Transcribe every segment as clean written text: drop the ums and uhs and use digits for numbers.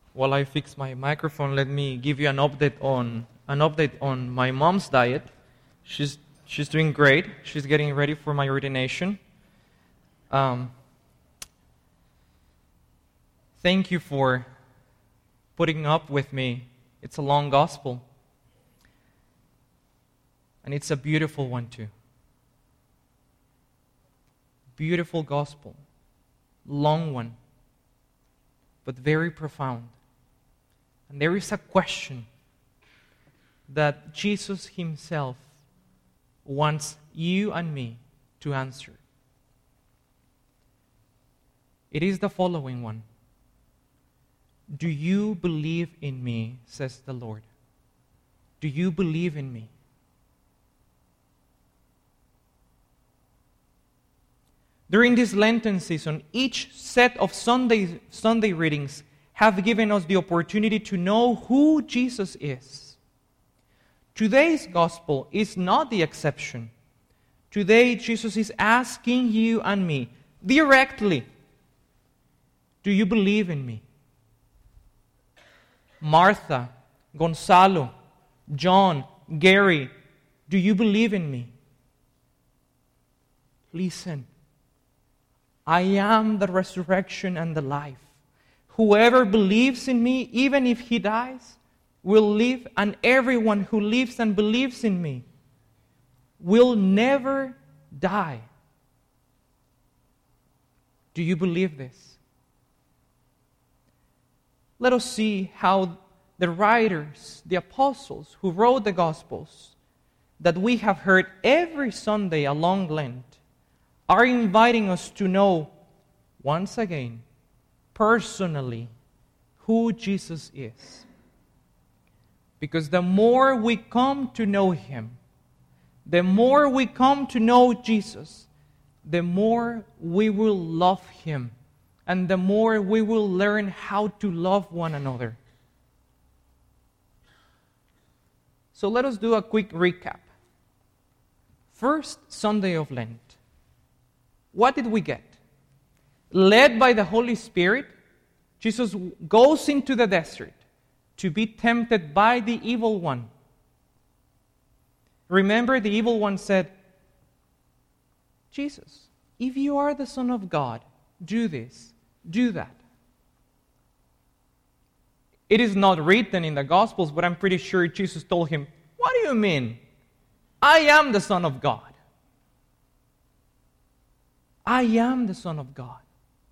While I fix my microphone, let me give you an update on my mom's diet. She's doing great. She's getting ready for my ordination. Thank you for putting up with me. It's a long gospel. And it's a beautiful one too. Beautiful gospel. Long one. But very profound. And there is a question that Jesus Himself wants you and me to answer. It is the following one. Do you believe in me, says the Lord? Do you believe in me? During this Lenten season, each set of Sunday readings have given us the opportunity to know who Jesus is. Today's gospel is not the exception. Today, Jesus is asking you and me directly, do you believe in me? Martha, Gonzalo, John, Gary, do you believe in me? Listen, I am the resurrection and the life. Whoever believes in me, even if he dies, will live, and everyone who lives and believes in me will never die. Do you believe this? Let us see how the writers, the apostles who wrote the Gospels that we have heard every Sunday along Lent are inviting us to know once again, personally, who Jesus is. Because the more we come to know Him, the more we come to know Jesus, the more we will love Him, and the more we will learn how to love one another. So let us do a quick recap. First Sunday of Lent. What did we get? Led by the Holy Spirit, Jesus goes into the desert to be tempted by the evil one. Remember, the evil one said, Jesus, if you are the Son of God, do this, do that. It is not written in the Gospels, but I'm pretty sure Jesus told him, what do you mean? I am the Son of God. I am the Son of God.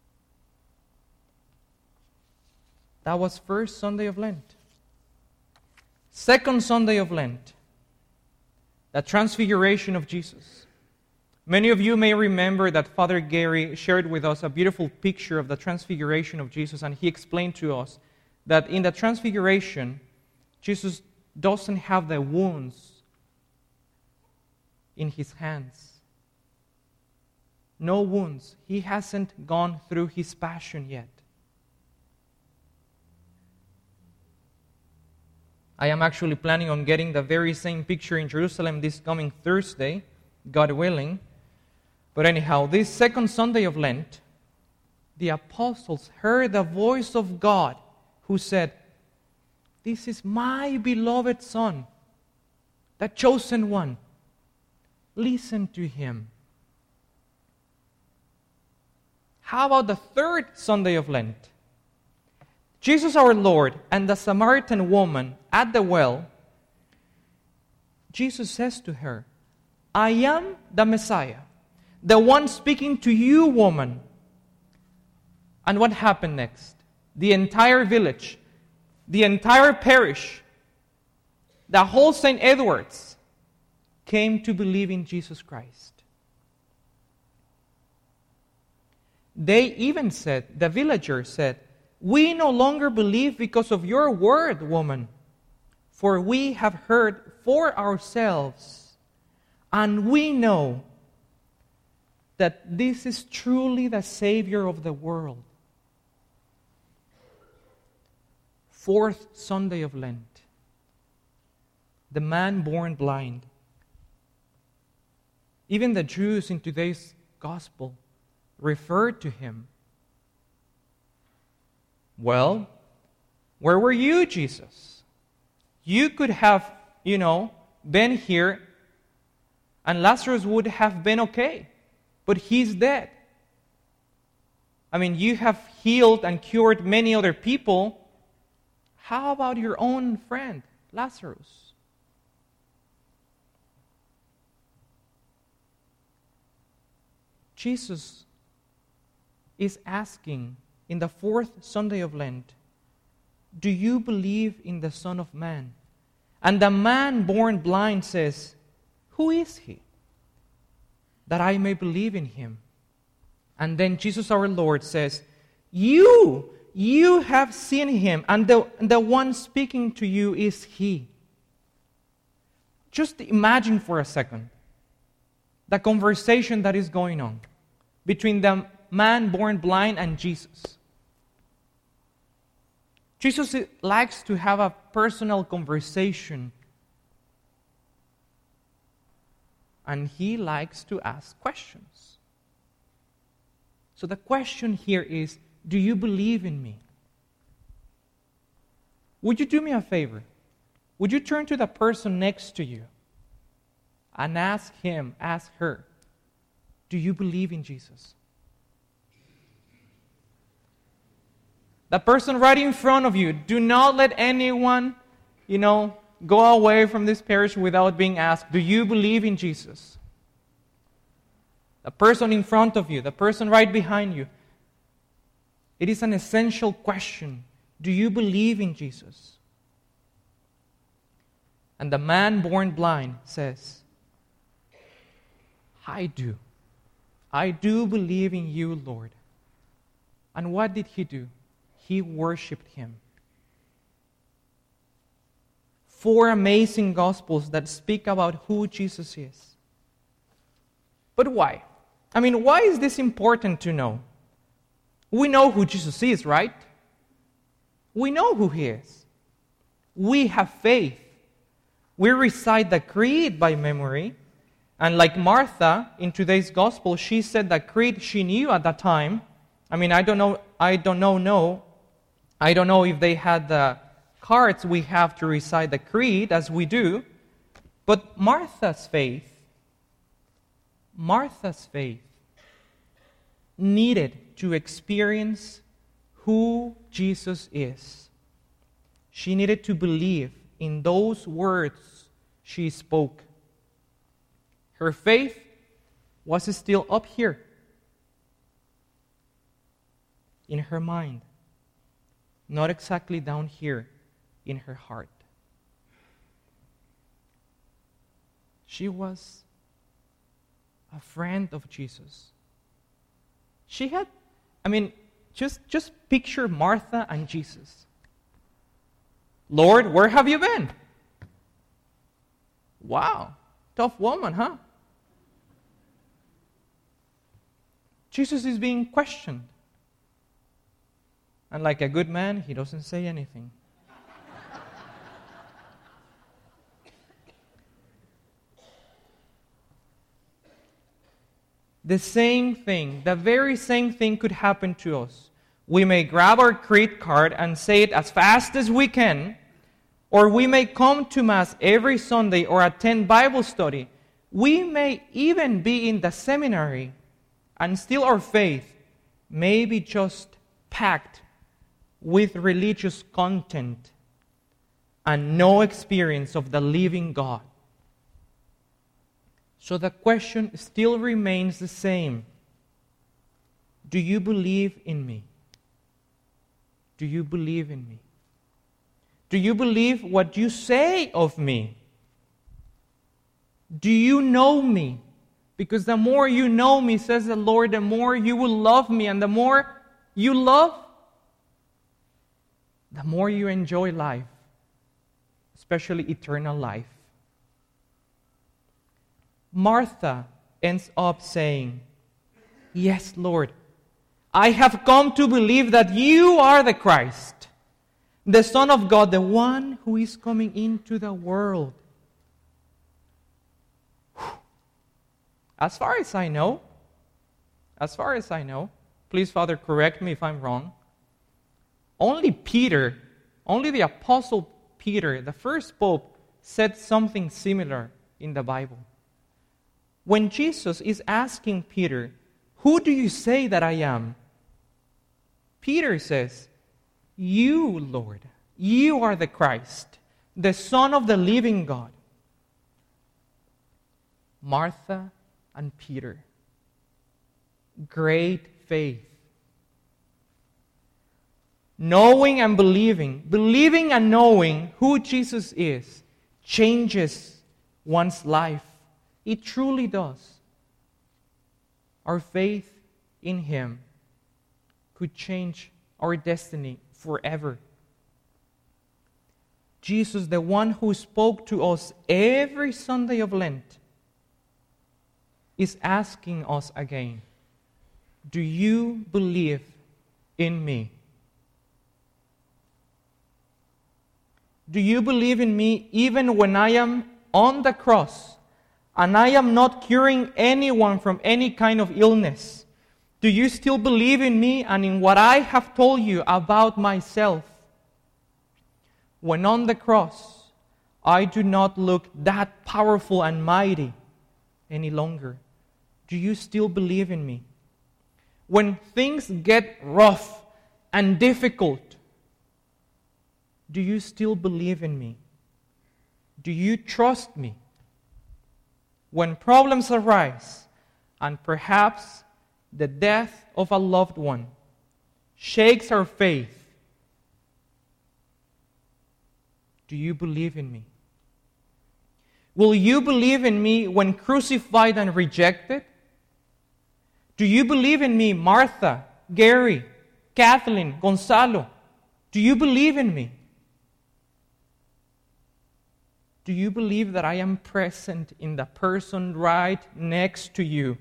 That was first Sunday of Lent. Second Sunday of Lent, the Transfiguration of Jesus. Many of you may remember that Father Gary shared with us a beautiful picture of the Transfiguration of Jesus, and he explained to us that in the Transfiguration, Jesus doesn't have the wounds in His hands. No wounds. He hasn't gone through His passion yet. I am actually planning on getting the very same picture in Jerusalem this coming Thursday, God willing. But anyhow, this second Sunday of Lent, the apostles heard the voice of God who said, this is my beloved Son, the chosen one. Listen to Him. How about the third Sunday of Lent? Jesus our Lord and the Samaritan woman at the well, Jesus says to her, I am the Messiah, the one speaking to you, woman. And what happened next? The entire village, the entire parish, the whole St. Edward's came to believe in Jesus Christ. They even said, the villagers said, we no longer believe because of your word, woman, for we have heard for ourselves, and we know that this is truly the Savior of the world. Fourth Sunday of Lent, the man born blind. Even the Jews in today's gospel referred to him. Well, Where were you, Jesus? You could have, been here and Lazarus would have been okay. But he's dead. You have healed and cured many other people. How about your own friend, Lazarus? Jesus is asking in the fourth Sunday of Lent, do you believe in the Son of Man? And the man born blind says, who is he? That I may believe in him. And then Jesus our Lord says, you have seen him, and the one speaking to you is he. Just imagine for a second the conversation that is going on between the man born blind and Jesus. Jesus likes to have a personal conversation, and he likes to ask questions. So the question here is, do you believe in me? Would you do me a favor? Would you turn to the person next to you and ask him, ask her, do you believe in Jesus? The person right in front of you, do not let anyone, go away from this parish without being asked, do you believe in Jesus? The person in front of you, the person right behind you. It is an essential question. Do you believe in Jesus? And the man born blind says, I do. I do believe in you, Lord. And what did he do? He worshipped him. 4 amazing Gospels that speak about who Jesus is. But why? Why is this important to know? We know who Jesus is, right? We know who he is. We have faith. We recite the creed by memory. And like Martha in today's Gospel, she said the creed she knew at that time. I don't know if they had the cards we have to recite the creed as we do. But Martha's faith needed to experience who Jesus is. She needed to believe in those words she spoke. Her faith was still up here in her mind, not exactly down here in her heart. She was a friend of Jesus. She had, just picture Martha and Jesus. Lord, where have you been? Wow, tough woman, huh? Jesus is being questioned. And like a good man, he doesn't say anything. The very same thing could happen to us. We may grab our creed card and say it as fast as we can, or we may come to Mass every Sunday or attend Bible study. We may even be in the seminary, and still our faith may be just packed with religious content and no experience of the living God. So the question still remains the same. Do you believe in me? Do you believe in me? Do you believe what you say of me? Do you know me? Because the more you know me, says the Lord, the more you will love me. And the more you love, the more you enjoy life, especially eternal life. Martha ends up saying, yes, Lord, I have come to believe that you are the Christ, the Son of God, the one who is coming into the world. As far as I know, please, Father, correct me if I'm wrong, only Peter Only the Apostle Peter, the first pope, said something similar in the Bible. When Jesus is asking Peter, "Who do you say that I am?" Peter says, "You, Lord, you are the Christ, the Son of the living God." Martha and Peter. Great faith. Knowing and believing and knowing who Jesus is, changes one's life. It truly does. Our faith in Him could change our destiny forever. Jesus, the one who spoke to us every Sunday of Lent, is asking us again, do you believe in me? Do you believe in me even when I am on the cross and I am not curing anyone from any kind of illness? Do you still believe in me and in what I have told you about myself? When on the cross, I do not look that powerful and mighty any longer. Do you still believe in me? When things get rough and difficult, do you still believe in me? Do you trust me? When problems arise, and perhaps the death of a loved one shakes our faith, do you believe in me? Will you believe in me when crucified and rejected? Do you believe in me, Martha, Gary, Kathleen, Gonzalo? Do you believe in me? Do you believe that I am present in the person right next to you,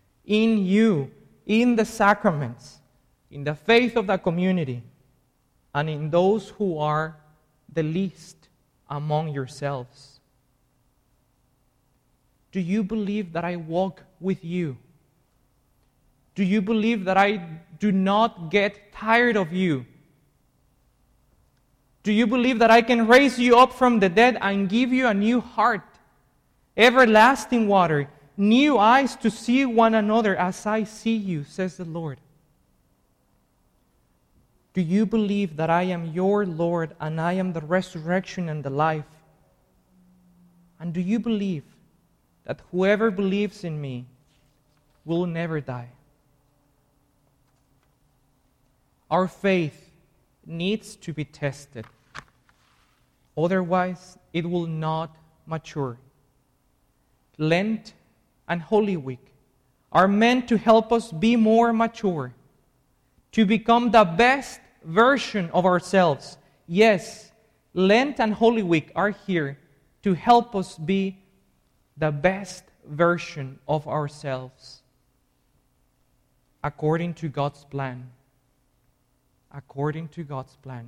in the sacraments, in the faith of the community, and in those who are the least among yourselves? Do you believe that I walk with you? Do you believe that I do not get tired of you? Do you believe that I can raise you up from the dead and give you a new heart, everlasting water, new eyes to see one another as I see you, says the Lord? Do you believe that I am your Lord and I am the resurrection and the life? And do you believe that whoever believes in me will never die? Our faith needs to be tested. Otherwise, it will not mature. Lent and Holy Week are meant to help us be more mature, to become the best version of ourselves. Yes, Lent and Holy Week are here to help us be the best version of ourselves according to God's plan. According to God's plan.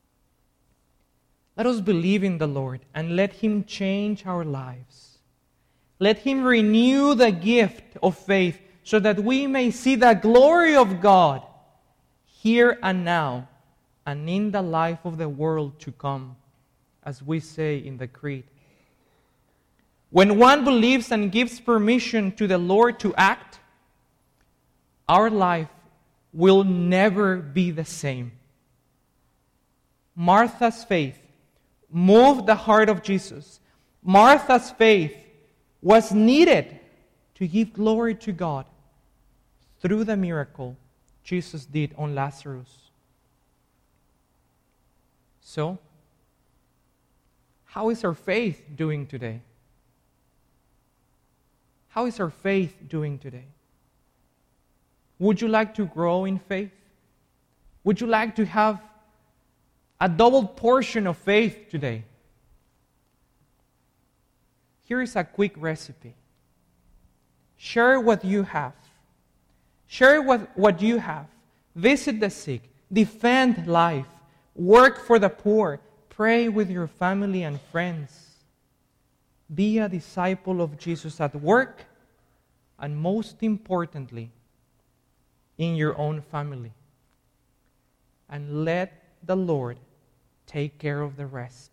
Let us believe in the Lord and let Him change our lives. Let Him renew the gift of faith so that we may see the glory of God here and now and in the life of the world to come, as we say in the Creed. When one believes and gives permission to the Lord to act, our life will never be the same. Martha's faith moved the heart of Jesus. Martha's faith was needed to give glory to God through the miracle Jesus did on Lazarus. So, how is our faith doing today? How is our faith doing today? Would you like to grow in faith? Would you like to have a double portion of faith today? Here is a quick recipe. Share what you have. Share what you have. Visit the sick. Defend life. Work for the poor. Pray with your family and friends. Be a disciple of Jesus at work, and most importantly, in your own family. And let the Lord take care of the rest.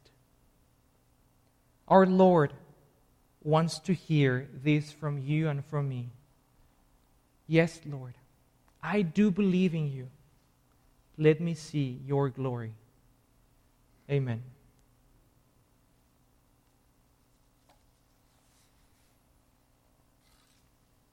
Our Lord wants to hear this from you and from me. Yes, Lord, I do believe in you. Let me see your glory. Amen.